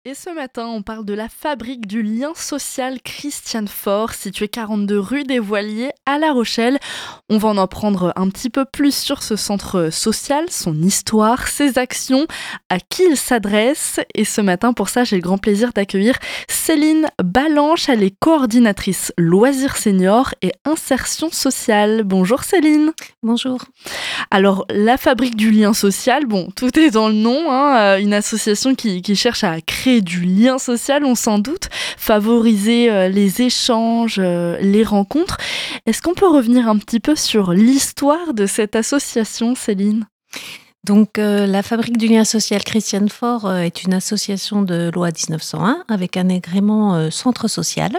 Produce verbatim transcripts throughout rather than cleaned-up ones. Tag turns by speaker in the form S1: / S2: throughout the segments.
S1: Et ce matin, on parle de la fabrique du lien social Christiane Faure, située quarante-deux rue des Voiliers à La Rochelle. On va en apprendre un petit peu plus sur ce centre social, son histoire, ses actions, à qui il s'adresse. Et ce matin, pour ça, j'ai le grand plaisir d'accueillir Céline Balanche. Elle est coordinatrice loisirs seniors et insertion sociale. Bonjour Céline.
S2: Bonjour.
S1: Alors, la fabrique du lien social, bon, tout est dans le nom, hein, une association qui, qui cherche à créer du lien social, on s'en doute, favoriser euh, les échanges, euh, les rencontres. Est-ce qu'on peut revenir un petit peu sur l'histoire de cette association, Céline ?
S2: Donc, euh, la Fabrique du lien social Christiane Faure euh, est une association de loi dix-neuf cent un avec un agrément euh, centre social.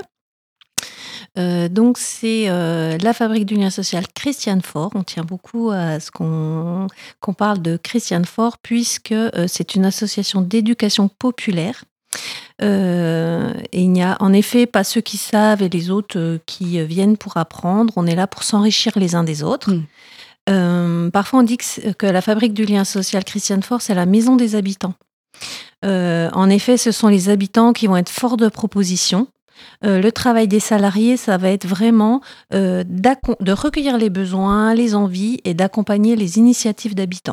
S2: Euh, donc, c'est euh, la Fabrique du lien social Christiane Faure. On tient beaucoup à ce qu'on, qu'on parle de Christiane Faure puisque euh, c'est une association d'éducation populaire. Euh, et il n'y a en effet pas ceux qui savent et les autres euh, qui viennent pour apprendre. On est là pour s'enrichir les uns des autres. Mmh. Euh, parfois, on dit que, que la Fabrique du lien social Christiane Faure, c'est la maison des habitants. Euh, en effet, ce sont les habitants qui vont être forts de propositions. Euh, le travail des salariés, ça va être vraiment euh, de recueillir les besoins, les envies et d'accompagner les initiatives d'habitants.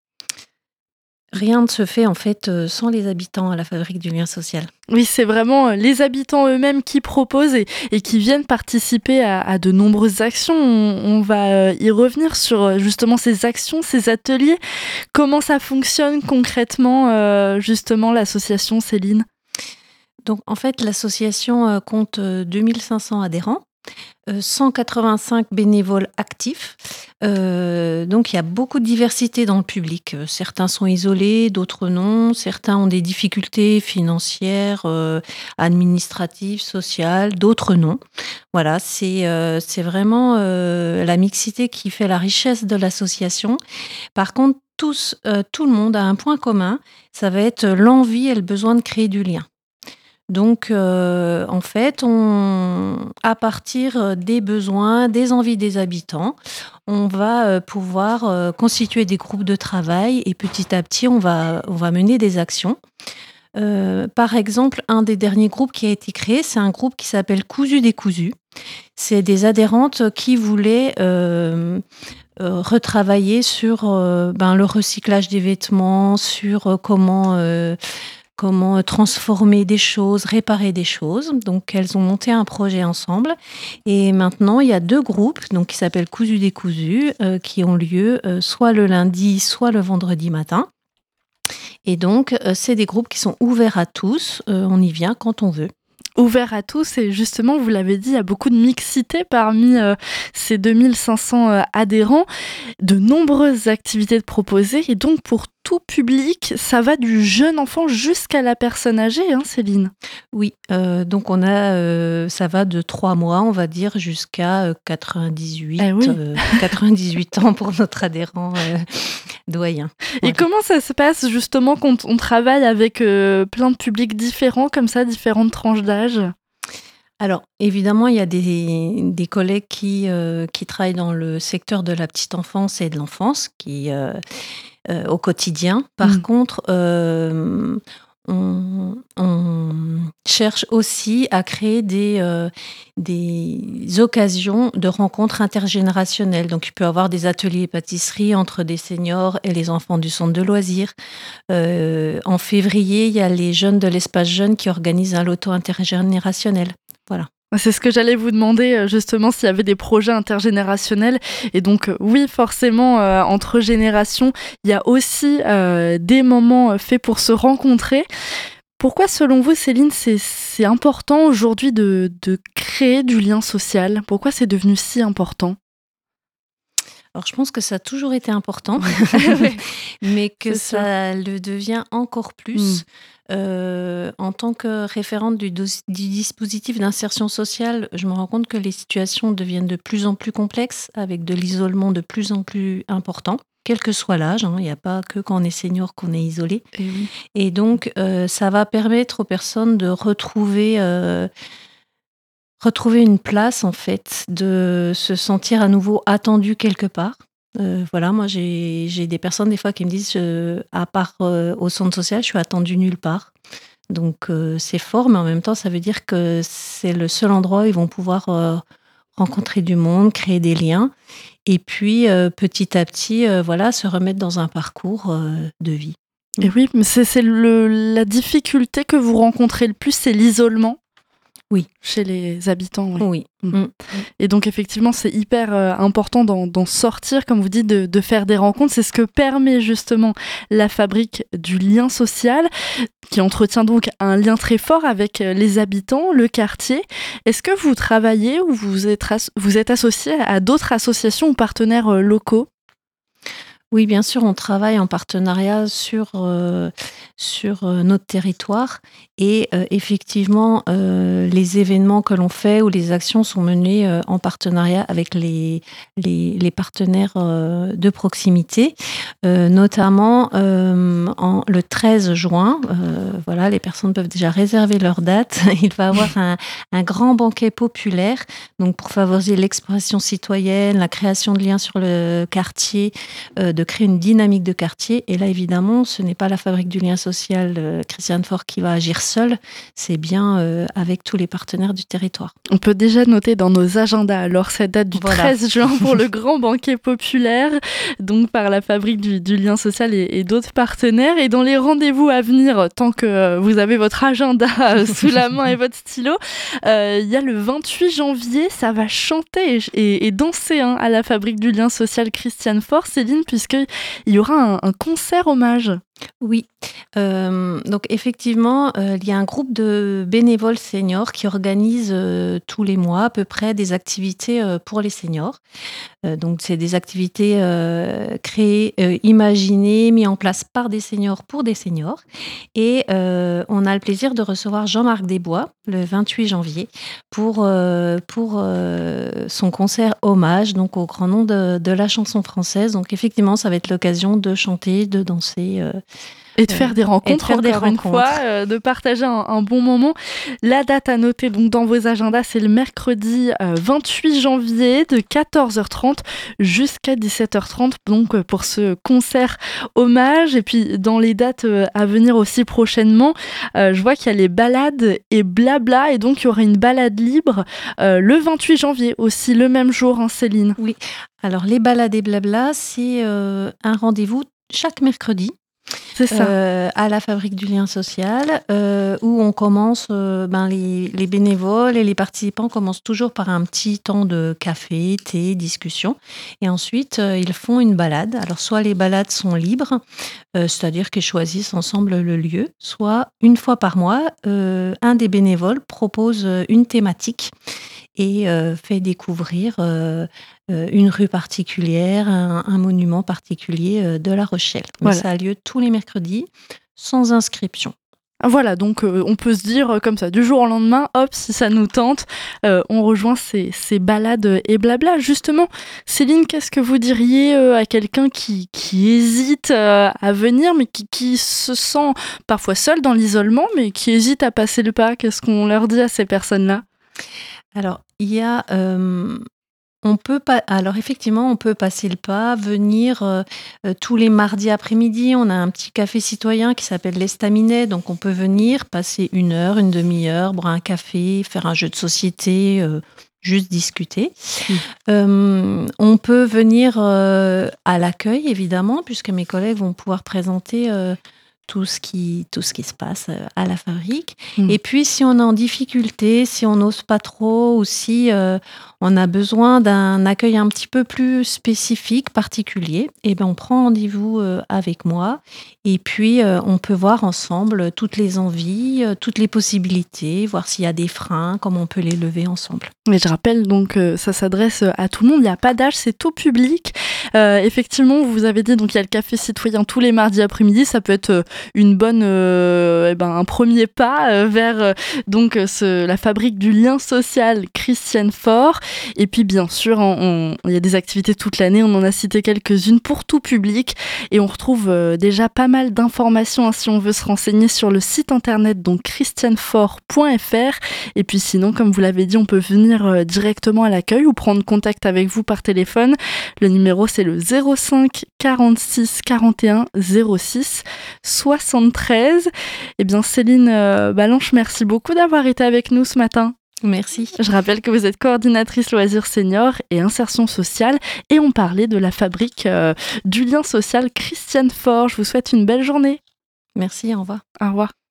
S2: Rien ne se fait en fait sans les habitants à la Fabrique du lien social.
S1: Oui, c'est vraiment les habitants eux-mêmes qui proposent et, et qui viennent participer à, à de nombreuses actions. On, on va y revenir sur justement ces actions, ces ateliers. Comment ça fonctionne concrètement, euh, justement, l'association, Céline ?
S2: Donc en fait, l'association compte deux mille cinq cents adhérents. cent quatre-vingt-cinq bénévoles actifs. Euh, donc, il y a beaucoup de diversité dans le public. Certains sont isolés, d'autres non. Certains ont des difficultés financières, euh, administratives, sociales, d'autres non. Voilà, c'est, euh, c'est vraiment euh, la mixité qui fait la richesse de l'association. Par contre, tous, euh, tout le monde a un point commun. Ça va être l'envie et le besoin de créer du lien. Donc, euh, en fait, on, à partir des besoins, des envies des habitants, on va euh, pouvoir euh, constituer des groupes de travail et petit à petit, on va, on va mener des actions. Euh, par exemple, un des derniers groupes qui a été créé, c'est un groupe qui s'appelle Cousu décousu. C'est des adhérentes qui voulaient euh, euh, retravailler sur euh, ben, le recyclage des vêtements, sur euh, comment... Euh, comment transformer des choses, réparer des choses. Donc, elles ont monté un projet ensemble. Et maintenant, il y a deux groupes donc, qui s'appellent Cousu décousu, euh, qui ont lieu euh, soit le lundi, soit le vendredi matin. Et donc, euh, c'est des groupes qui sont ouverts à tous. Euh, on y vient quand on veut.
S1: Ouvert à tous et justement, vous l'avez dit, il y a beaucoup de mixité parmi euh, ces deux mille cinq cents euh, adhérents, de nombreuses activités proposées et donc pour tout public, ça va du jeune enfant jusqu'à la personne âgée, hein, Céline.
S2: Oui, euh, donc on a, euh, ça va de trois mois, on va dire, jusqu'à quatre-vingt-dix-huit,
S1: ah oui.
S2: euh, quatre-vingt-dix-huit ans pour notre adhérent euh, doyen.
S1: Et voilà. Comment ça se passe justement quand on travaille avec euh, plein de publics différents, comme ça, différentes tranches d'âge ?
S2: Alors, évidemment, il y a des, des collègues qui, euh, qui travaillent dans le secteur de la petite enfance et de l'enfance, qui... Euh, Euh, au quotidien. Par mmh. contre, euh, on, on cherche aussi à créer des, euh, des occasions de rencontres intergénérationnelles. Donc, il peut y avoir des ateliers pâtisserie entre des seniors et les enfants du centre de loisirs. Euh, en février, il y a les jeunes de l'espace jeune qui organisent un loto intergénérationnel. Voilà.
S1: C'est ce que j'allais vous demander, justement, s'il y avait des projets intergénérationnels. Et donc, oui, forcément, euh, entre générations, il y a aussi euh, des moments faits pour se rencontrer. Pourquoi, selon vous, Céline, c'est, c'est important aujourd'hui de, de créer du lien social ? Pourquoi c'est devenu si important ?
S2: Alors, je pense que ça a toujours été important, mais que c'est ça sûr. Le devient encore plus. Mmh. Euh, en tant que référente du, do- du dispositif d'insertion sociale, je me rends compte que les situations deviennent de plus en plus complexes, avec de l'isolement de plus en plus important, quel que soit l'âge. Hein, il n'y a pas que quand on est senior qu'on est isolé.
S1: Et, oui.
S2: Et donc, euh, ça va permettre aux personnes de retrouver... Euh, retrouver une place, en fait, de se sentir à nouveau attendu quelque part. Euh, voilà, moi, j'ai, j'ai des personnes, des fois, qui me disent, euh, à part euh, au centre social, je suis attendue nulle part. Donc euh, c'est fort, mais en même temps, ça veut dire que c'est le seul endroit où ils vont pouvoir euh, rencontrer du monde, créer des liens, et puis euh, petit à petit, euh, voilà, se remettre dans un parcours euh, de vie.
S1: Et oui, mais c'est, c'est le, la difficulté que vous rencontrez le plus, c'est l'isolement.
S2: Oui.
S1: Chez les habitants, oui.
S2: Oui.
S1: Mmh.
S2: Mmh.
S1: Et donc, effectivement, c'est hyper euh, important d'en, d'en sortir, comme vous dites, de, de faire des rencontres. C'est ce que permet justement la fabrique du lien social, qui entretient donc un lien très fort avec les habitants, le quartier. Est-ce que vous travaillez ou vous êtes, as- vous êtes associé à d'autres associations ou partenaires euh, locaux ?
S2: Oui, bien sûr, on travaille en partenariat sur, euh, sur euh, notre territoire et euh, effectivement, euh, les événements que l'on fait ou les actions sont menées euh, en partenariat avec les, les, les partenaires euh, de proximité, euh, notamment euh, en, le treize juin. Euh, voilà, les personnes peuvent déjà réserver leur date. Il va y avoir un, un grand banquet populaire, donc pour favoriser l'expression citoyenne, la création de liens sur le quartier, euh, de créer une dynamique de quartier. Et là, évidemment, ce n'est pas la fabrique du lien social euh, Christiane Faure qui va agir seule, c'est bien euh, avec tous les partenaires du territoire.
S1: On peut déjà noter dans nos agendas alors cette date du
S2: Voilà.
S1: treize juin pour le grand banquet populaire, donc par la fabrique du, du lien social et, et d'autres partenaires. Et dans les rendez-vous à venir, tant que euh, vous avez votre agenda euh, sous la main et votre stylo, il euh, y a le vingt-huit janvier, ça va chanter et, et, et danser hein, à la fabrique du lien social Christiane Faure, Céline, puisqu'il y aura un, un concert hommage.
S2: Oui, euh, donc effectivement, euh, il y a un groupe de bénévoles seniors qui organise euh, tous les mois à peu près des activités euh, pour les seniors. Euh, donc c'est des activités euh, créées, euh, imaginées, mises en place par des seniors pour des seniors. Et euh, on a le plaisir de recevoir Jean-Marc Desbois le vingt-huit janvier pour, euh, pour euh, son concert hommage donc au grand nom de, de la chanson française. Donc effectivement, ça va être l'occasion de chanter, de danser. Euh,
S1: Et de faire des rencontres,
S2: faire des
S1: encore
S2: rencontres.
S1: une fois, euh, de partager un, un bon moment. La date à noter donc dans vos agendas, c'est le mercredi euh, vingt-huit janvier de quatorze heures trente jusqu'à dix-sept heures trente donc, pour ce concert hommage. Et puis dans les dates euh, à venir aussi prochainement, euh, je vois qu'il y a les balades et blabla. Et donc il y aura une balade libre euh, le vingt-huit janvier aussi, le même jour, hein, Céline.
S2: Oui, alors les balades et blabla, c'est euh, un rendez-vous chaque mercredi.
S1: C'est ça.
S2: Euh, à la fabrique du lien social, euh, où on commence, euh, ben les, les bénévoles et les participants commencent toujours par un petit temps de café, thé, discussion. Et ensuite, euh, ils font une balade. Alors, soit les balades sont libres, euh, c'est-à-dire qu'ils choisissent ensemble le lieu, soit une fois par mois, euh, un des bénévoles propose une thématique et euh, fait découvrir euh, euh, une rue particulière, un, un monument particulier euh, de La Rochelle. Mais
S1: Voilà.
S2: ça a lieu tous les mercredis, sans inscription.
S1: Voilà, donc euh, on peut se dire euh, comme ça, du jour au lendemain, hop, si ça nous tente, euh, on rejoint ces, ces balades et blabla. Justement, Céline, qu'est-ce que vous diriez euh, à quelqu'un qui, qui hésite euh, à venir, mais qui, qui se sent parfois seul dans l'isolement, mais qui hésite à passer le pas? Qu'est-ce qu'on leur dit à ces personnes-là?
S2: Alors, il y a... Euh, on peut pas, alors effectivement, on peut passer le pas, venir euh, euh, tous les mardis après-midi. On a un petit café citoyen qui s'appelle l'Estaminet, donc on peut venir passer une heure, une demi-heure, boire un café, faire un jeu de société, euh, juste discuter. Mmh. Euh, on peut venir euh, à l'accueil, évidemment, puisque mes collègues vont pouvoir présenter euh, tout ce qui, tout ce qui se passe à la fabrique. Mmh. Et puis, si on est en difficulté, si on n'ose pas trop, ou si euh, on a besoin d'un accueil un petit peu plus spécifique, particulier, eh ben, on prend rendez-vous euh, avec moi. Et puis, euh, on peut voir ensemble toutes les envies, euh, toutes les possibilités, voir s'il y a des freins, comment on peut les lever ensemble.
S1: Mais je rappelle, donc, euh, ça s'adresse à tout le monde, il n'y a pas d'âge, c'est tout public. Euh, effectivement, vous avez dit, donc, il y a le café citoyen tous les mardis après-midi, ça peut être euh, une bonne, euh, eh ben, un premier pas euh, vers euh, donc, ce, la fabrique du lien social Christiane Faure. Et puis, bien sûr, il y a des activités toute l'année, on en a cité quelques-unes pour tout public. Et on retrouve euh, déjà pas mal d'informations hein, si on veut se renseigner sur le site internet, donc christiane faure point f r. Et puis sinon, comme vous l'avez dit, on peut venir euh, directement à l'accueil ou prendre contact avec vous par téléphone. Le numéro, c'est le zéro cinq quarante-six quarante et un zéro six soixante. soixante-treize. Eh bien, Céline euh, Balanche, merci beaucoup d'avoir été avec nous ce matin.
S2: Merci.
S1: Je rappelle que vous êtes coordinatrice loisirs seniors et insertion sociale et on parlait de la fabrique euh, du lien social Christiane Faure. Je vous souhaite une belle journée.
S2: Merci, au revoir.
S1: Au revoir.